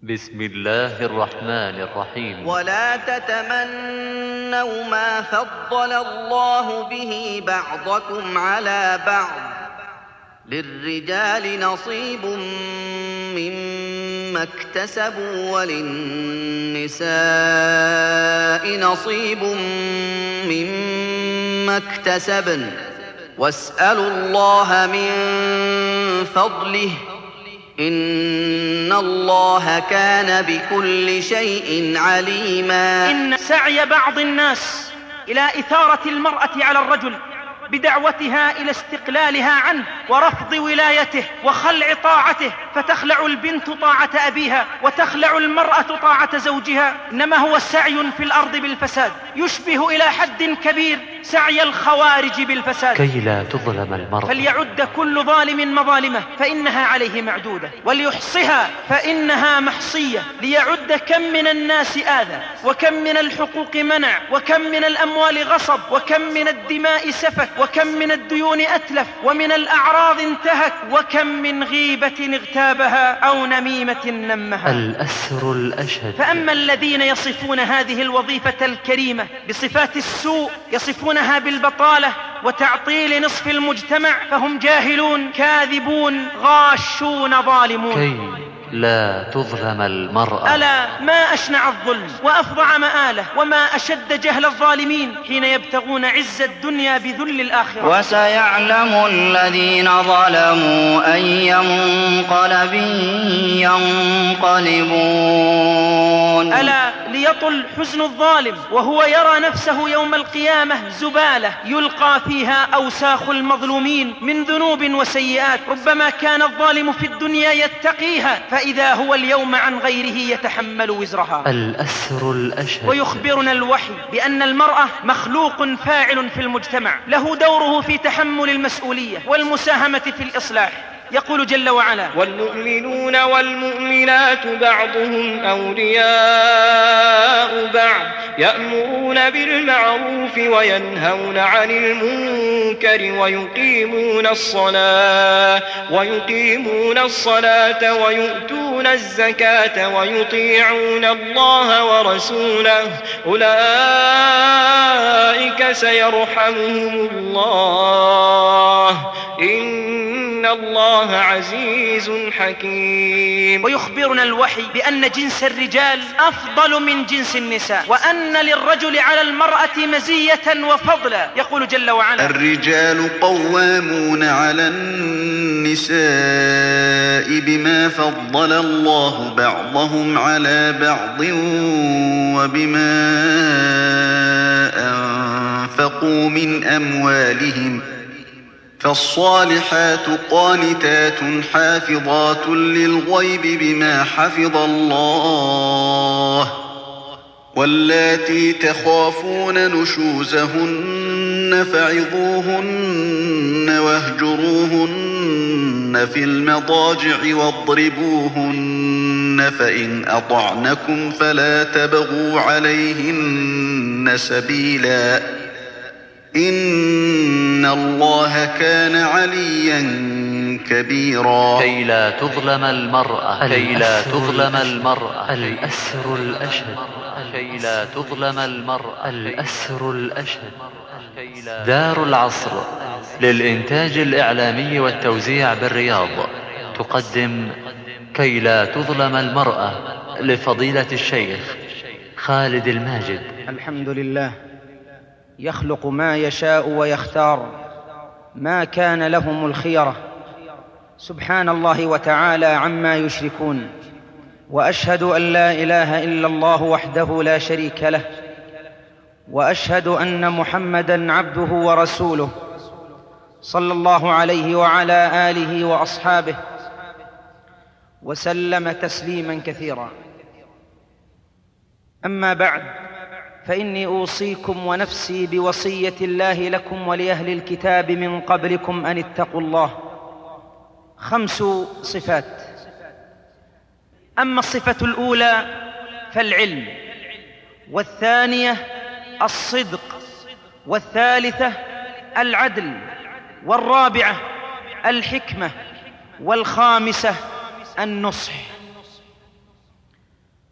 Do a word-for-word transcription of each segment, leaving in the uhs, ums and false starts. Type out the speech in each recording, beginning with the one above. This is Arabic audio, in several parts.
بسم الله الرحمن الرحيم. ولا تتمنوا ما فضل الله به بعضكم على بعض، للرجال نصيب مما اكتسبوا وللنساء نصيب مما اكتسبن، واسألوا الله من فضله إن الله كان بكل شيء عليما. إن سعي بعض الناس إلى إثارة المرأة على الرجل بدعوتها إلى استقلالها عنه ورفض ولايته وخلع طاعته، فتخلع البنت طاعة أبيها وتخلع المرأة طاعة زوجها، إنما هو سعي في الأرض بالفساد، يشبه إلى حد كبير سعي الخوارج بالفساد. كي لا تظلم المرأة فليعد كل ظالم مظالمه فإنها عليه معدودة، وليحصها فإنها محصية، ليعد كم من الناس آذى، وكم من الحقوق منع، وكم من الأموال غصب، وكم من الدماء سفك، وكم من الديون أتلف، ومن الأعراض انتهك، وكم من غيبة اغتابها أو نميمة نمها. الأسر الأشهد. فأما الذين يصفون هذه الوظيفة الكريمة بصفات السوء، يصفونها بالبطالة وتعطيل نصف المجتمع، فهم جاهلون كاذبون غاشون ظالمون. كي لا تظلم المرأة. ألا ما أشنع الظلم وأفظع مآله، وما أشد جهل الظالمين حين يبتغون عز الدنيا بذل الآخرة. وسيعلم الذين ظلموا أي منقلب ينقلبون. ألا ليطل حزن الظالم وهو يرى نفسه يوم القيامة زبالة يلقى فيها أوساخ المظلومين من ذنوب وسيئات، ربما كان الظالم في الدنيا يتقيها فإذا هو اليوم عن غيره يتحمل وزرها. الأسر الأشهد. ويخبرنا الوحي بأن المرأة مخلوق فاعل في المجتمع، له دوره في تحمل المسؤولية والمساهمة في الإصلاح. يقول جل وعلا: والمؤمنون والمؤمنات بعضهم أولياء بعض يأمرون بالمعروف وينهون عن المنكر ويقيمون الصلاة ويقيمون الصلاة ويؤتون الزكاة ويطيعون الله ورسوله أولئك سيرحمهم الله إن الله عزيز حكيم. ويخبرنا الوحي بأن جنس الرجال أفضل من جنس النساء، وأن للرجل على المرأة مزية وفضلا. يقول جل وعلا: الرجال قوامون على النساء بما فضل الله بعضهم على بعض وبما أنفقوا من أموالهم، فالصالحات قانتات حافظات للغيب بما حفظ الله، واللاتي تخافون نشوزهن فعظوهن واهجروهن في المضاجع واضربوهن، فإن أطعنكم فلا تبغوا عليهن سبيلا إن الله كان عليا كبيرا. كي لا تظلم المرأة. كي لا تظلم المرأة. الأسر الأشهد. كي لا تظلم المرأة. الأسر الأشهد. دار العصر للإنتاج الإعلامي والتوزيع بالرياض تقدم كي لا تظلم المرأة لفضيلة الشيخ خالد الماجد. الحمد لله، يخلق ما يشاء ويختار، ما كان لهم الخيرة، سبحان الله وتعالى عما يشركون. وأشهد أن لا إله إلا الله وحده لا شريك له، وأشهد أن محمدًا عبده ورسوله صلى الله عليه وعلى آله وأصحابه وسلم تسليمًا كثيرا. أما بعد، فإني أوصيكم ونفسي بوصية الله لكم ولأهل الكتاب من قبلكم أن اتقوا الله. خمس صفات. أما الصفة الأولى فالعلم، والثانية الصدق، والثالثة العدل، والرابعة الحكمة، والخامسة النصح.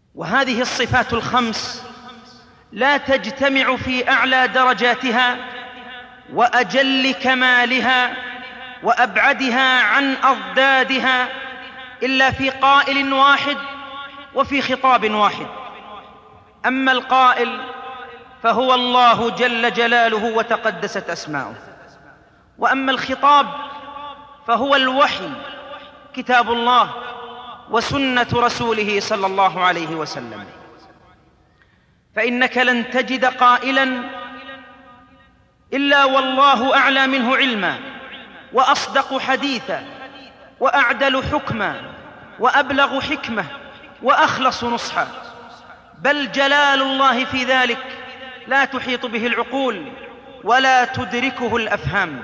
وهذه الصفات الخمس لا تجتمع في أعلى درجاتها وأجل كمالها وأبعدها عن أضدادها إلا في قائل واحد وفي خطاب واحد. أما القائل فهو الله جل جلاله وتقدست أسماؤه، وأما الخطاب فهو الوحي كتاب الله وسنة رسوله صلى الله عليه وسلم. فإنك لن تجد قائلا إلا والله أعلى منه علما وأصدق حديثا وأعدل حكما وأبلغ حكمة وأخلص نصحا، بل جلال الله في ذلك لا تحيط به العقول ولا تدركه الأفهام.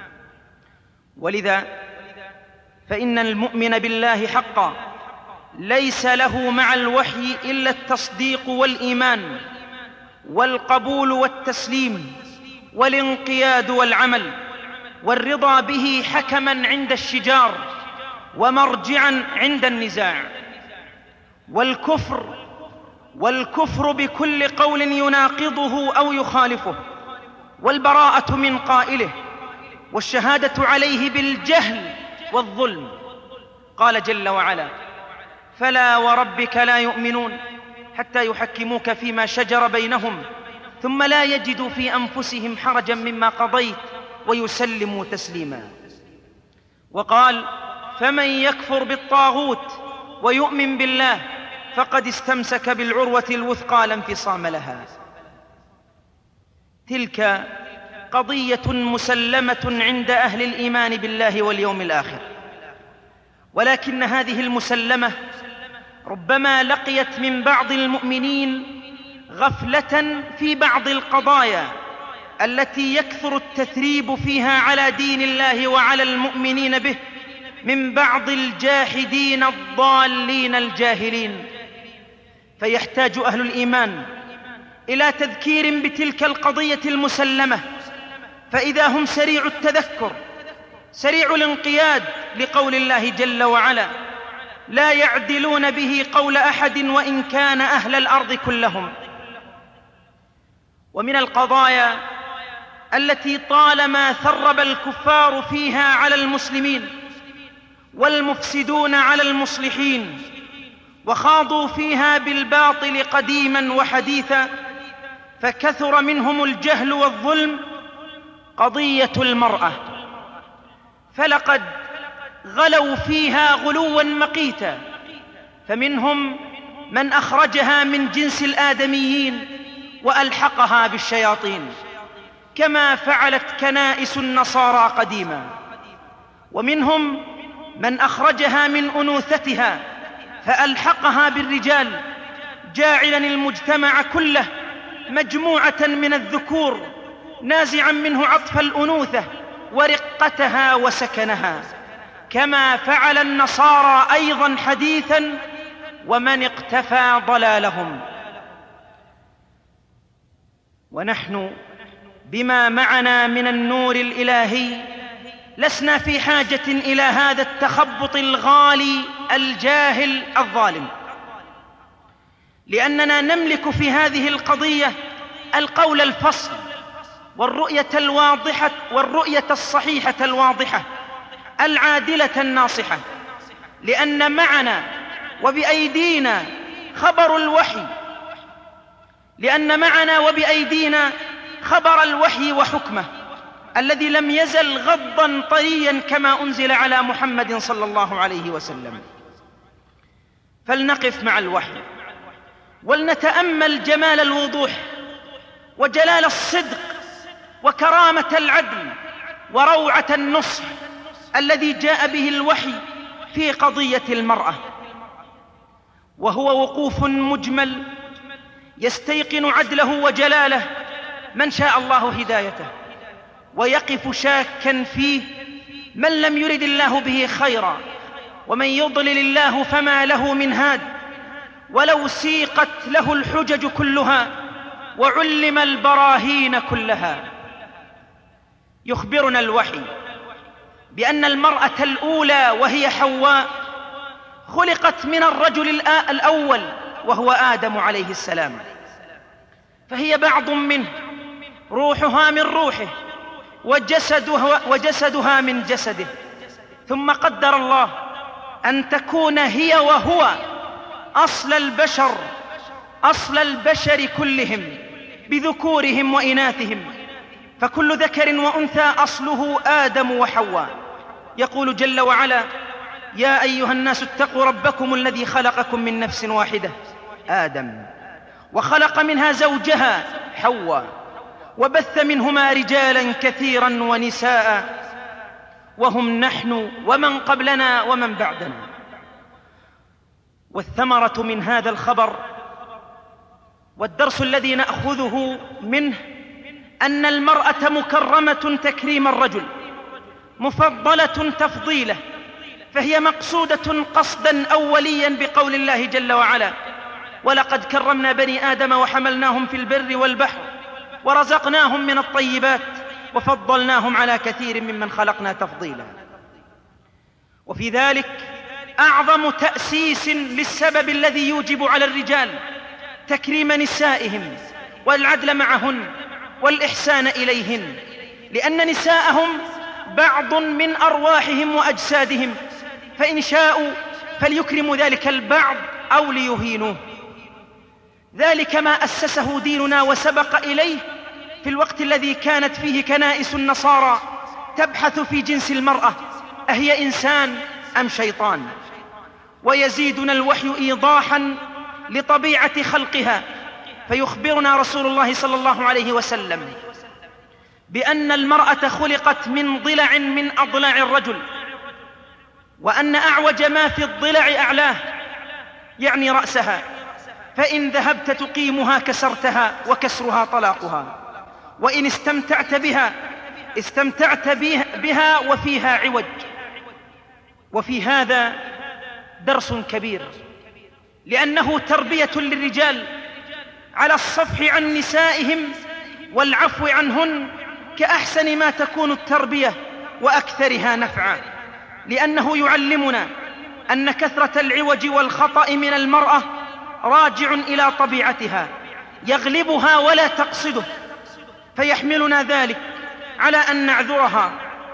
ولذا فإن المؤمن بالله حقا ليس له مع الوحي إلا التصديق والإيمان والقبول والتسليم والانقياد والعمل والرضا به حكما عند الشجار ومرجعا عند النزاع. والكفر والكفر بكل قول يناقضه أو يخالفه، والبراءة من قائله، والشهادة عليه بالجهل والظلم. قال جل وعلا: فلا وربك لا يؤمنون حتى يحكموك فيما شجر بينهم ثم لا يجدوا في أنفسهم حرجا مما قضيت ويسلموا تسليما. وقال: فمن يكفر بالطاغوت ويؤمن بالله فقد استمسك بالعروة الوثقى لا انفصام لها. تلك قضية مسلمة عند أهل الإيمان بالله واليوم الآخر، ولكن هذه المسلمة ربما لقيت من بعض المؤمنين غفلة في بعض القضايا التي يكثر التثريب فيها على دين الله وعلى المؤمنين به من بعض الجاحدين الضالين الجاهلين. فيحتاج أهل الإيمان إلى تذكير بتلك القضية المسلمة، فإذا هم سريع التذكر سريع الانقياد لقول الله جل وعلا: لا يعدلون به قول أحد وإن كان أهل الأرض كلهم. ومن القضايا التي طالما ثرب الكفار فيها على المسلمين والمفسدون على المصلحين وخاضوا فيها بالباطل قديما وحديثا فكثر منهم الجهل والظلم، قضية المرأة. فلقد غلوا فيها غلوا مقيتا، فمنهم من أخرجها من جنس الآدميين وألحقها بالشياطين كما فعلت كنائس النصارى قديما، ومنهم من أخرجها من أنوثتها فألحقها بالرجال جاعلا المجتمع كله مجموعة من الذكور نازعا منه عطف الأنوثة ورقتها وسكنها، كما فعل النصارى أيضا حديثا ومن اقتفى ضلالهم. ونحن بما معنا من النور الإلهي لسنا في حاجة إلى هذا التخبط الغالي الجاهل الظالم، لأننا نملك في هذه القضية القول الفصل والرؤية الواضحة والرؤية الصحيحة الواضحة العادلة الناصحة، لأن معنا وبأيدينا خبر الوحي لأن معنا وبأيدينا خبر الوحي وحكمه الذي لم يزل غضا طريا كما أنزل على محمد صلى الله عليه وسلم. فلنقف مع الوحي ولنتأمل جمال الوضوح وجلال الصدق وكرامة العدل وروعة النصح الذي جاء به الوحي في قضية المرأة، وهو وقوف مجمل يستيقن عدله وجلاله من شاء الله هدايته، ويقف شاكا فيه من لم يرد الله به خيرا، ومن يضلل الله فما له من هاد. ولو سيقت له الحجج كلها وعلم البراهين كلها. يخبرنا الوحي بأن المرأة الأولى وهي حواء خلقت من الرجل الأول وهو آدم عليه السلام، فهي بعض منه، روحها من روحه وجسدها, وجسدها من جسده. ثم قدر الله أن تكون هي وهو أصل البشر، أصل البشر كلهم بذكورهم وإناثهم، فكل ذكر وأنثى أصله آدم وحواء. يقول جل وعلا: يا أيها الناس اتقوا ربكم الذي خلقكم من نفس واحدة آدم، وخلق منها زوجها حواء، وبث منهما رجالا كثيرا ونساء، وهم نحن ومن قبلنا ومن بعدنا. والثمرة من هذا الخبر والدرس الذي نأخذه منه أن المرأة مكرمة تكريم الرجل، مفضلة تفضيله، فهي مقصودة قصدا أوليا بقول الله جل وعلا: ولقد كرمنا بني آدم وحملناهم في البر والبحر ورزقناهم من الطيبات وفضلناهم على كثير ممن خلقنا تفضيلا. وفي ذلك أعظم تأسيس للسبب الذي يوجب على الرجال تكريم نسائهم والعدل معهن والإحسان إليهن، لأن نساءهم بعض من أرواحهم وأجسادهم، فإن شاءوا فليكرموا ذلك البعض أو ليهينوه. ذلك ما أسسه ديننا وسبق إليه في الوقت الذي كانت فيه كنائس النصارى تبحث في جنس المرأة أهي إنسان أم شيطان، ويزيدنا الوحي إيضاحا لطبيعة خلقها، فيخبرنا رسول الله صلى الله عليه وسلم بأن المرأة خلقت من ضلع من أضلاع الرجل، وأن أعوج ما في الضلع أعلاه، يعني رأسها، فإن ذهبت تقيمها كسرتها، وكسرها طلاقها، وإن استمتعت بها استمتعت بها وفيها عوج. وفي هذا درس كبير، لأنه تربية للرجال على الصفح عن نسائهم والعفو عنهن كأحسن ما تكون التربية وأكثرها نفعا، لأنه يعلمنا أن كثرة العوج والخطأ من المرأة راجع إلى طبيعتها يغلبها ولا تقصده، فيحملنا ذلك على أن نعذرها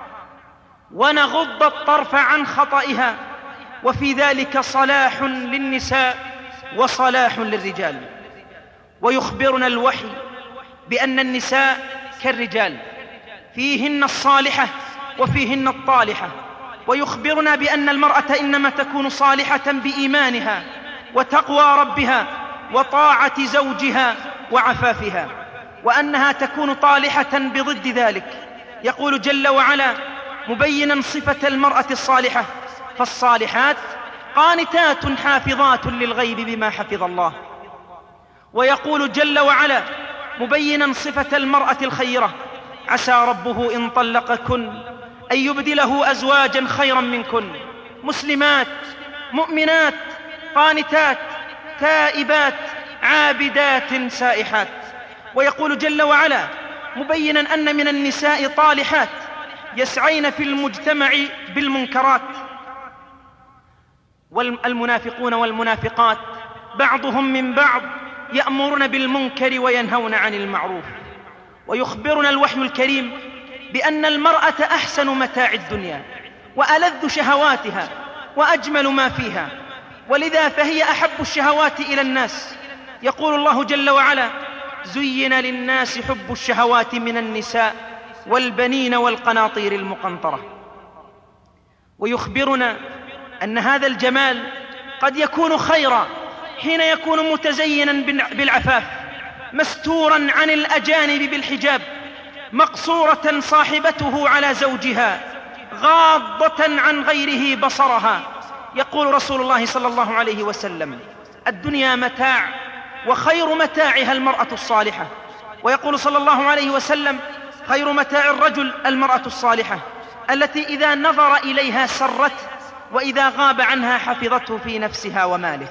ونغض الطرف عن خطئها، وفي ذلك صلاح للنساء وصلاح للرجال. ويخبرنا الوحي بأن النساء كالرجال، فيهن الصالحة وفيهن الطالحة، ويخبرنا بأن المرأة إنما تكون صالحة بإيمانها وتقوى ربها وطاعة زوجها وعفافها، وأنها تكون طالحة بضد ذلك. يقول جل وعلا مبينا صفة المرأة الصالحة: فالصالحات قانتات حافظات للغيب بما حفظ الله. ويقول جل وعلا مبينا صفة المرأة الخيرة: عسى ربه إن طلقكن أن يبدله أزواجا خيرا منكن مسلمات مؤمنات قانتات تائبات عابدات سائحات. ويقول جل وعلا مبينا أن من النساء طالحات يسعين في المجتمع بالمنكرات، والمنافقون والمنافقات بعضهم من بعض يأمرون بالمنكر وينهون عن المعروف. ويخبرنا الوحي الكريم بأن المرأة أحسن متاع الدنيا وألذ شهواتها وأجمل ما فيها، ولذا فهي أحب الشهوات إلى الناس. يقول الله جل وعلا: زين للناس حب الشهوات من النساء والبنين والقناطير المقنطرة. ويخبرنا أن هذا الجمال قد يكون خيرا حين يكون متزينا بالعفاف، مستورا عن الأجانب بالحجاب، مقصورة صاحبته على زوجها، غاضة عن غيره بصرها. يقول رسول الله صلى الله عليه وسلم: الدنيا متاع وخير متاعها المرأة الصالحة. ويقول صلى الله عليه وسلم: خير متاع الرجل المرأة الصالحة التي إذا نظر إليها سرته، وإذا غاب عنها حفظته في نفسها وماله.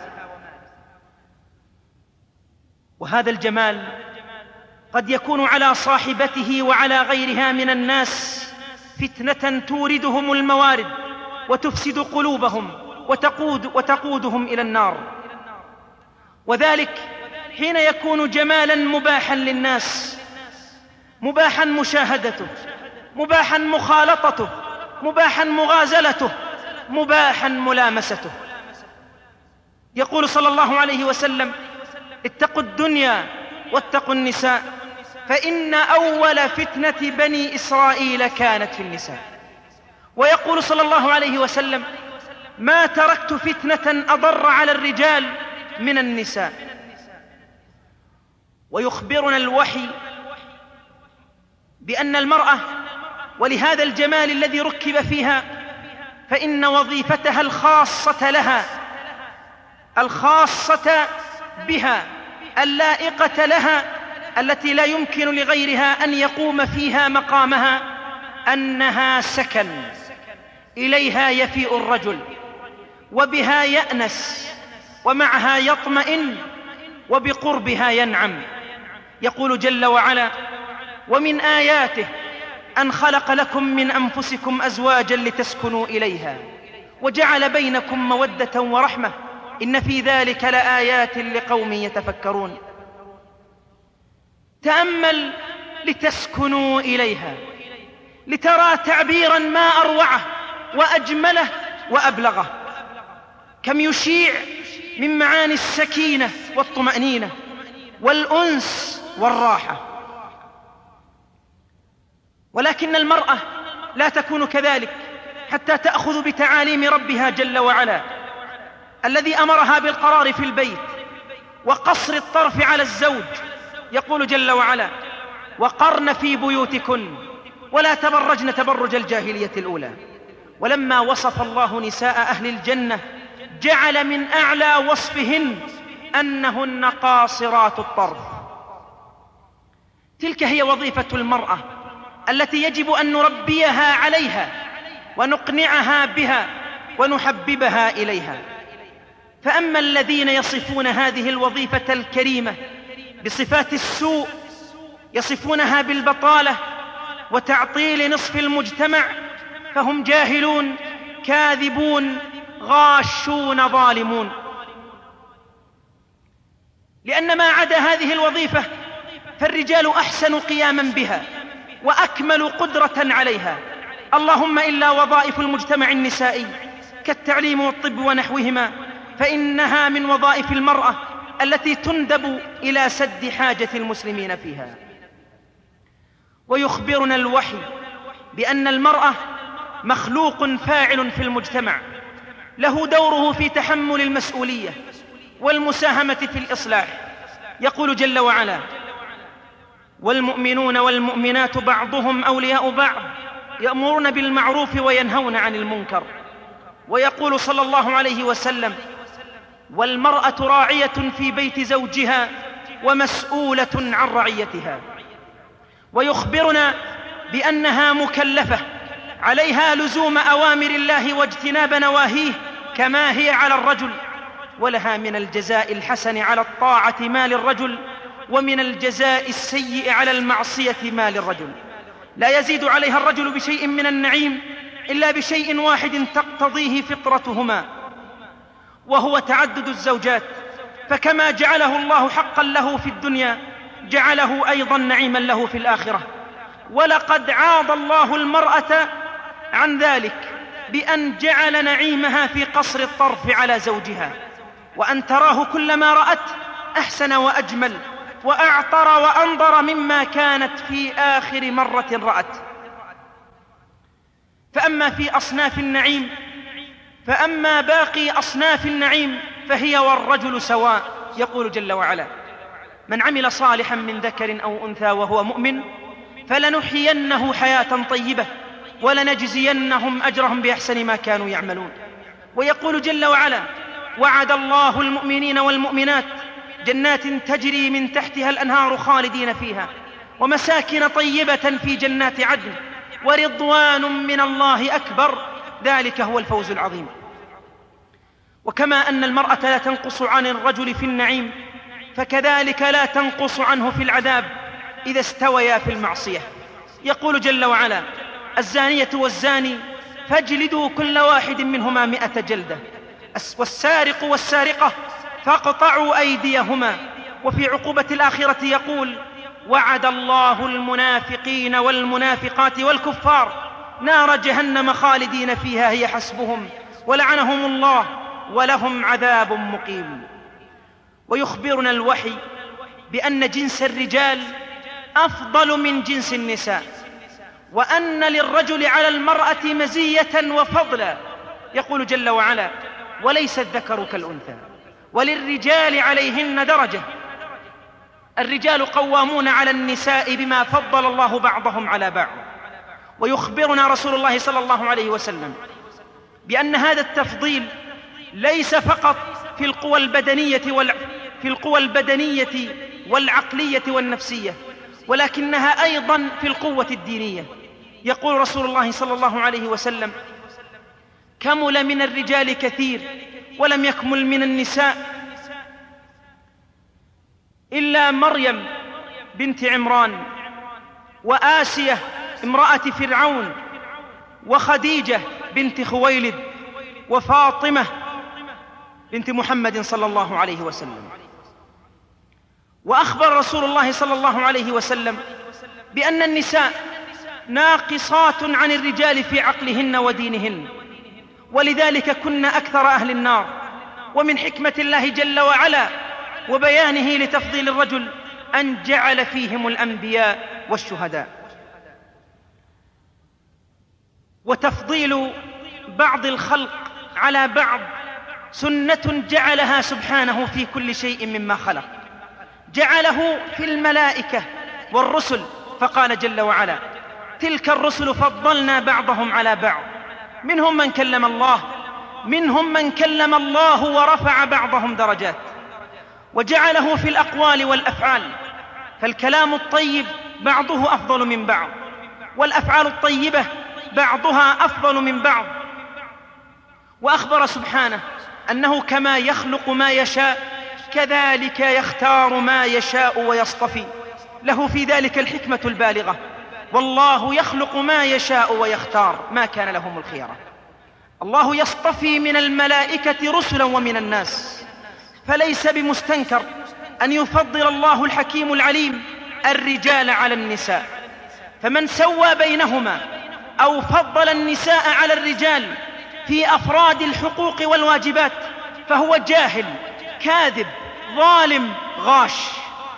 وهذا الجمال قد يكون على صاحبته وعلى غيرها من الناس فتنة توردهم الموارد وتفسد قلوبهم وتقود وتقودهم إلى النار. وذلك حين يكون جمالا مباحا للناس، مباحا مشاهدته، مباحا مخالطته، مباحا مغازلته، مباحا ملامسته. يقول صلى الله عليه وسلم: اتقوا الدنيا واتقوا النساء، فإن أول فتنة بني إسرائيل كانت في النساء. ويقول صلى الله عليه وسلم: ما تركت فتنة أضر على الرجال من النساء. ويخبرنا الوحي بأن المرأة ولهذا الجمال الذي ركب فيها فإن وظيفتها الخاصة لها، الخاصة بها، اللائقة لها، التي لا يمكن لغيرها أن يقوم فيها مقامها، أنها سكن إليها يفيء الرجل، وبها يأنس، ومعها يطمئن، وبقربها ينعم. يقول جل وعلا: ومن آياته أن خلق لكم من أنفسكم أزواجا لتسكنوا إليها وجعل بينكم مودة ورحمة إن في ذلك لآيات لقوم يتفكرون. تأمل: لتسكنوا إليها، لترى تعبيرا ما أروعه وأجمله وأبلغه، كم يشيع من معاني السكينة والطمأنينة والأنس والراحة. ولكن المرأة لا تكون كذلك حتى تأخذ بتعاليم ربها جل وعلا الذي أمرها بالقرار في البيت وقصر الطرف على الزوج. يقول جل وعلا: وقرن في بيوتكن ولا تبرجن تبرج الجاهلية الأولى. ولما وصف الله نساء أهل الجنة جعل من أعلى وصفهن أنهن قاصرات الطرف. تلك هي وظيفة المرأة التي يجب أن نربيها عليها ونقنعها بها ونحببها إليها. فأما الذين يصفون هذه الوظيفة الكريمة بصفات السوء، يصفونها بالبطالة وتعطيل نصف المجتمع، فهم جاهلون كاذبون غاشون ظالمون. لأن ما عدا هذه الوظيفة فالرجال أحسن قياما بها وأكمل قدرة عليها، اللهم إلا وظائف المجتمع النسائي كالتعليم والطب ونحوهما، فإنها من وظائف المرأة التي تندب إلى سد حاجة المسلمين فيها. ويخبرنا الوحي بأن المرأة مخلوق فاعل في المجتمع، له دوره في تحمل المسؤولية والمساهمة في الإصلاح. يقول جل وعلا: والمؤمنون والمؤمنات بعضهم أولياء بعض يأمرون بالمعروف وينهون عن المنكر. ويقول صلى الله عليه وسلم: والمرأة راعية في بيت زوجها ومسؤولة عن رعيتها. ويخبرنا بأنها مكلفة، عليها لزوم أوامر الله واجتناب نواهيه كما هي على الرجل، ولها من الجزاء الحسن على الطاعة ما للرجل، ومن الجزاء السيء على المعصية ما للرجل. لا يزيد عليها الرجل بشيء من النعيم إلا بشيء واحد تقتضيه فطرتهما، وهو تعدد الزوجات. فكما جعله الله حقا له في الدنيا جعله أيضا نعيما له في الآخرة. ولقد عاض الله المرأة عن ذلك بأن جعل نعيمها في قصر الطرف على زوجها، وأن تراه كلما رأت أحسن وأجمل وأعطر وأنظر مما كانت في آخر مرة رأت. فأما في أصناف النعيم فأما باقي أصناف النعيم فهي والرجل سواء. يقول جل وعلا: من عمل صالحا من ذكر أو أنثى وهو مؤمن فلنحيينه حياة طيبة ولنجزينهم أجرهم بأحسن ما كانوا يعملون. ويقول جل وعلا: وعد الله المؤمنين والمؤمنات جنات تجري من تحتها الأنهار خالدين فيها ومساكن طيبة في جنات عدن ورضوان من الله أكبر، ذلك هو الفوز العظيم. وكما أن المرأة لا تنقص عن الرجل في النعيم فكذلك لا تنقص عنه في العذاب إذا استويا في المعصية. يقول جل وعلا: الزانية والزاني فاجلدوا كل واحد منهما مئة جلدة والسارق والسارقة فاقطعوا أيديهما. وفي عقوبة الآخرة يقول: وعد الله المنافقين والمنافقات والكفار نار جهنم خالدين فيها هي حسبهم ولعنهم الله ولهم عذاب مقيم. ويخبرنا الوحي بأن جنس الرجال أفضل من جنس النساء، وأن للرجل على المرأة مزية وفضلا. يقول جل وعلا: وليس الذكر كالأنثى وللرجال عليهن درجة. الرجال قوامون على النساء بما فضل الله بعضهم على بعض. ويخبرنا رسول الله صلى الله عليه وسلم بأن هذا التفضيل ليس فقط في القوى البدنية وال... في القوى البدنية والعقلية والنفسية، ولكنها أيضا في القوة الدينية. يقول رسول الله صلى الله عليه وسلم: كمل من الرجال كثير ولم يكمل من النساء إلا مريم بنت عمران، وآسية امرأة فرعون، وخديجة بنت خويلد، وفاطمة بنت محمد صلى الله عليه وسلم. وأخبر رسول الله صلى الله عليه وسلم بأن النساء ناقصات عن الرجال في عقلهن ودينهن، ولذلك كن أكثر أهل النار. ومن حكمة الله جل وعلا وبيانه لتفضيل الرجل أن جعل فيهم الأنبياء والشهداء. وتفضيل بعض الخلق على بعض سنة جعلها سبحانه في كل شيء مما خلق، جعله في الملائكة والرسل، فقال جل وعلا: تلك الرسل فضلنا بعضهم على بعض، منهم من كلم الله منهم من كلم الله ورفع بعضهم درجات. وجعله في الأقوال والأفعال، فالكلام الطيب بعضه أفضل من بعض، والأفعال الطيبة بعضها أفضل من بعض. وأخبر سبحانه أنه كما يخلق ما يشاء كذلك يختار ما يشاء ويصطفي، له في ذلك الحكمة البالغة. والله يخلق ما يشاء ويختار، ما كان لهم الخيرة. الله يصطفي من الملائكة رسلا ومن الناس، فليس بمستنكر أن يفضل الله الحكيم العليم الرجال على النساء. فمن سوى بينهما أو فضل النساء على الرجال في أفراد الحقوق والواجبات فهو جاهل كاذب ظالم غاش.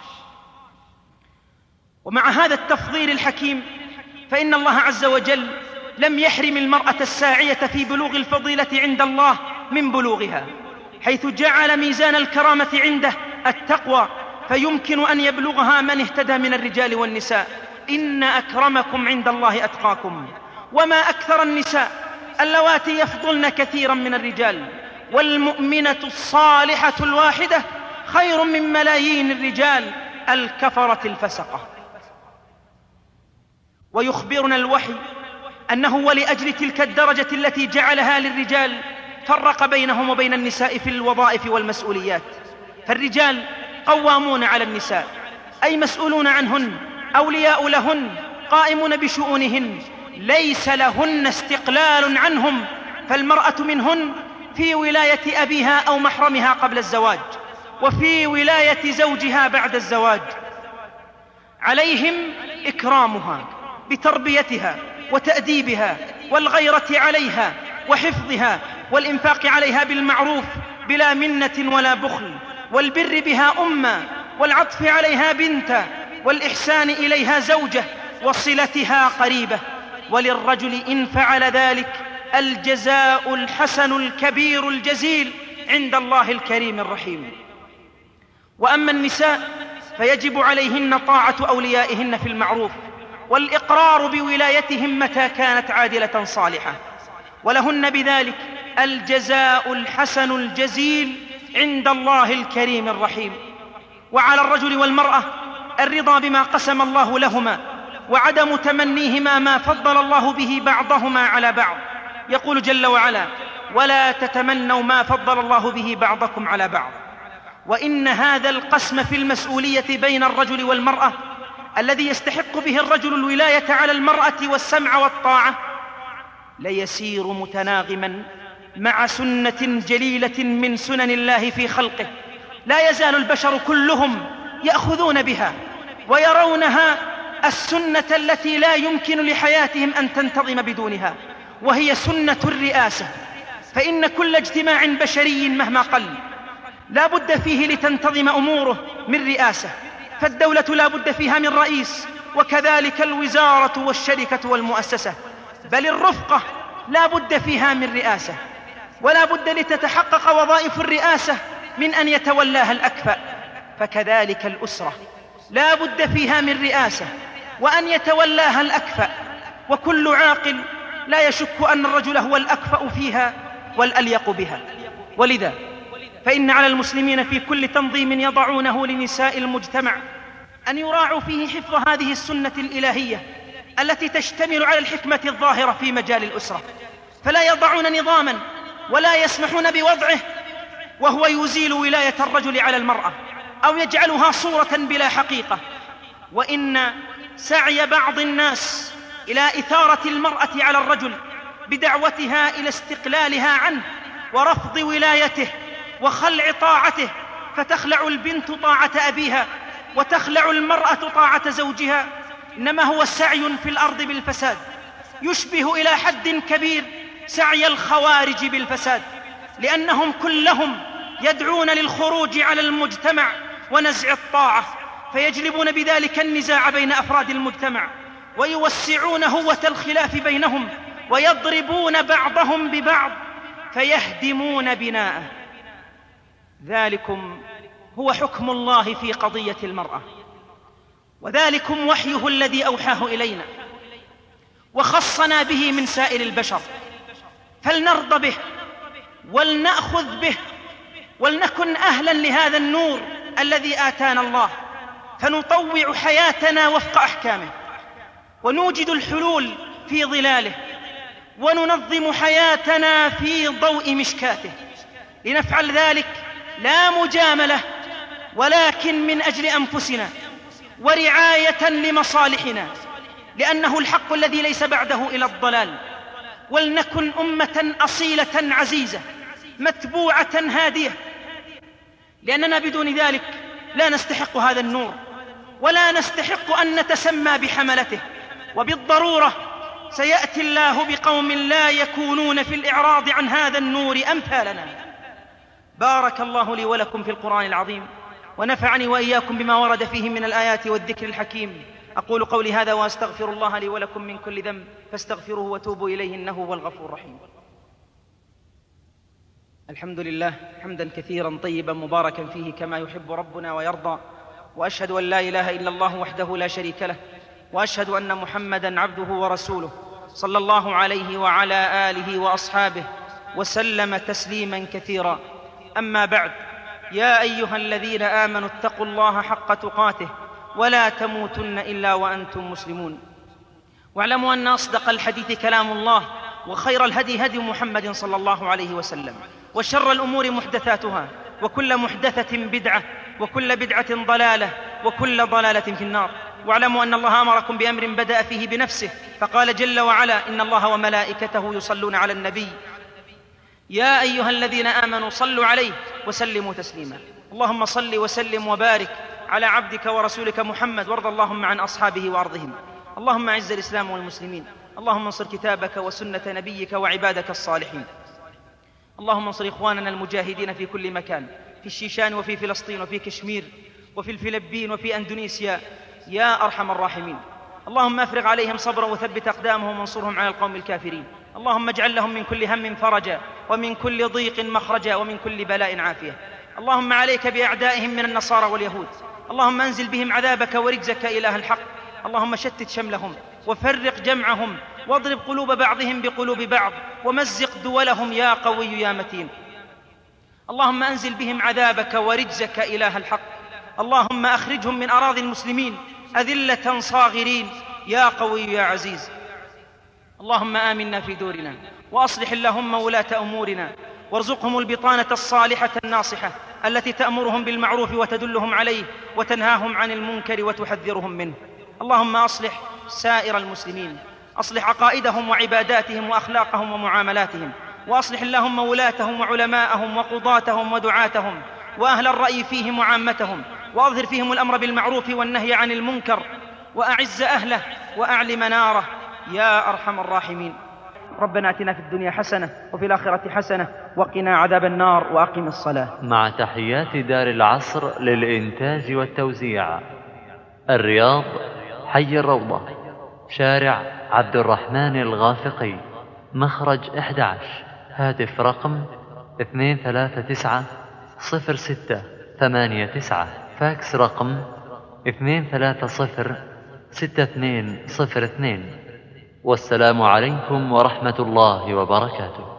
ومع هذا التفضيل الحكيم فإن الله عز وجل لم يحرم المرأة الساعية في بلوغ الفضيلة عند الله من بلوغها، حيث جعل ميزان الكرامة عنده التقوى، فيمكن أن يبلغها من اهتدى من الرجال والنساء. إن أكرمكم عند الله أتقاكم. وما أكثر النساء اللواتي يفضلن كثيرا من الرجال، والمؤمنة الصالحة الواحدة خير من ملايين الرجال الكفرة الفسقة. ويخبرنا الوحي أنه ولأجل تلك الدرجة التي جعلها للرجال فرق بينهم وبين النساء في الوظائف والمسؤوليات. فالرجال قوامون على النساء، أي مسؤولون عنهن، أولياء لهن، قائمون بشؤونهن، ليس لهن استقلال عنهم، فالمرأة منهن في ولاية أبيها أو محرمها قبل الزواج، وفي ولاية زوجها بعد الزواج. عليهم إكرامها بتربيتها وتأديبها والغيرة عليها وحفظها والإنفاق عليها بالمعروف بلا منة ولا بخل، والبر بها أمة، والعطف عليها بنتا، والإحسان إليها زوجة، وصلتها قريبة. وللرجل إن فعل ذلك الجزاء الحسن الكبير الجزيل عند الله الكريم الرحيم. وأما النساء فيجب عليهن طاعة أوليائهن في المعروف، والإقرار بولايتهم متى كانت عادلة صالحة، ولهن بذلك الجزاء الحسن الجزيل عند الله الكريم الرحيم. وعلى الرجل والمرأة الرضا بما قسم الله لهما، وعدم تمنيهما ما فضل الله به بعضهما على بعض. يقول جل وعلا: ولا تتمنوا ما فضل الله به بعضكم على بعض. وإن هذا القسم في المسؤولية بين الرجل والمرأة الذي يستحق به الرجل الولاية على المرأة والسمع والطاعة ليسير متناغما مع سنة جليلة من سنن الله في خلقه، لا يزال البشر كلهم يأخذون بها ويرونها السنة التي لا يمكن لحياتهم أن تنتظم بدونها، وهي سنة الرئاسة. فإن كل اجتماع بشري مهما قل لا بد فيه لتنتظم أموره من رئاسة، فالدولة لا بد فيها من رئيس، وكذلك الوزارة والشركة والمؤسسة، بل الرفقة لا بد فيها من رئاسة، ولا بد لتتحقق وظائف الرئاسة من أن يتولاها الأكفأ. فكذلك الأسرة لا بد فيها من رئاسة وأن يتولاها الأكفأ، وكل عاقل لا يشك أن الرجل هو الأكفأ فيها والأليق بها. ولذا فإن على المسلمين في كل تنظيم يضعونه لنساء المجتمع أن يراعوا فيه حفظ هذه السنة الإلهية التي تشتمل على الحكمة الظاهرة في مجال الأسرة، فلا يضعون نظاما ولا يسمحون بوضعه وهو يزيل ولاية الرجل على المرأة أو يجعلها صورة بلا حقيقة. وإن سعي بعض الناس إلى إثارة المرأة على الرجل بدعوتها إلى استقلالها عنه ورفض ولايته وخلع طاعته، فتخلع البنت طاعة أبيها وتخلع المرأة طاعة زوجها، إنما هو سعي في الأرض بالفساد، يشبه إلى حد كبير سعي الخوارج بالفساد، لأنهم كلهم يدعون للخروج على المجتمع ونزع الطاعة، فيجلبون بذلك النزاع بين أفراد المجتمع ويوسعون هوة الخلاف بينهم ويضربون بعضهم ببعض فيهدمون بناءه. ذلكم هو حكم الله في قضية المرأة، وذلكم وحيه الذي أوحاه إلينا وخصنا به من سائر البشر، فلنرضى به ولنأخذ به ولنكن أهلا لهذا النور الذي آتانا الله، فنطوع حياتنا وفق أحكامه ونوجد الحلول في ظلاله وننظم حياتنا في ضوء مشكاته. لنفعل ذلك لا مجاملة ولكن من أجل أنفسنا ورعاية لمصالحنا، لأنه الحق الذي ليس بعده إلى الضلال. ولنكن أمة أصيلة عزيزة متبوعة هادية، لأننا بدون ذلك لا نستحق هذا النور ولا نستحق أن نتسمى بحملته. وبالضرورة سيأتي الله بقوم لا يكونون في الإعراض عن هذا النور أمثالنا. بارك الله لي ولكم في القرآن العظيم، ونفعني وإياكم بما ورد فيه من الآيات والذكر الحكيم. أقول قولي هذا وأستغفر الله لي ولكم من كل ذنب، فاستغفروه وتوبوا إليه إنه هو الغفور الرحيم. الحمد لله حمدا كثيرا طيبا مباركا فيه كما يحب ربنا ويرضى، وأشهد أن لا إله إلا الله وحده لا شريك له، وأشهد أن محمدا عبده ورسوله صلى الله عليه وعلى آله وأصحابه وسلم تسليما كثيرا. أما بعد، يا أيها الذين آمنوا اتقوا الله حق تقاته ولا تموتن إلا وأنتم مسلمون. واعلموا أن أصدق الحديث كلام الله، وخير الهدي هدي محمد صلى الله عليه وسلم، وشر الأمور محدثاتها، وكل محدثة بدعة، وكل بدعة ضلالة، وكل ضلالة في النار. واعلموا أن الله أمركم بأمر بدأ فيه بنفسه، فقال جل وعلا: إن الله وملائكته يصلون على النبي يا أيها الذين آمنوا صلوا عليه وسلموا تسليما. اللهم صل وسلم وبارك على عبدك ورسولك محمد، وارض اللهم عن أصحابه وأرضهم. اللهم أعز الإسلام والمسلمين، اللهم انصر كتابك وسنة نبيك وعبادك الصالحين. اللهم انصر إخواننا المجاهدين في كل مكان، في الشيشان وفي فلسطين وفي كشمير وفي الفلبين وفي أندونيسيا يا أرحم الراحمين. اللهم أفرغ عليهم صبرا وثبت أقدامهم وانصرهم على القوم الكافرين. اللهم اجعل لهم من كل هم فرجا، ومن كل ضيق مخرجا، ومن كل بلاء عافية. اللهم عليك بأعدائهم من النصارى واليهود، اللهم أنزل بهم عذابك ورجزك إله الحق. اللهم شتت شملهم وفرق جمعهم، واضرب قلوب بعضهم بقلوب بعض، ومزق دولهم يا قوي يا متين. اللهم أنزل بهم عذابك ورجزك إله الحق. اللهم أخرجهم من أراضي المسلمين أذلة صاغرين يا قوي يا عزيز. اللهم آمنا في دورنا، وأصلح اللهم ولاة أمورنا، وارزقهم البطانة الصالحة الناصحة التي تأمرهم بالمعروف وتدلهم عليه، وتنهاهم عن المنكر وتحذرهم منه. اللهم أصلح سائر المسلمين، أصلح عقائدهم وعباداتهم وأخلاقهم ومعاملاتهم، وأصلح اللهم ولاتهم وعلماءهم وقضاتهم ودعاتهم، وأهل الرأي فيهم وعامتهم، وأظهر فيهم الأمر بالمعروف والنهي عن المنكر، وأعز أهله وأعل مناره يا أرحم الراحمين. ربنا آتنا في الدنيا حسنة وفي الآخرة حسنة وقنا عذاب النار، وأقم الصلاة. مع تحيات دار العصر للإنتاج والتوزيع، الرياض، حي الروضة، شارع عبد الرحمن الغافقي، مخرج إحدى عشر، هاتف رقم اثنين ثلاثة تسعة صفر ستة ثمانية تسعة، فاكس رقم اثنين ثلاثة صفر ستة اثنين صفر اثنين. والسلام عليكم ورحمة الله وبركاته.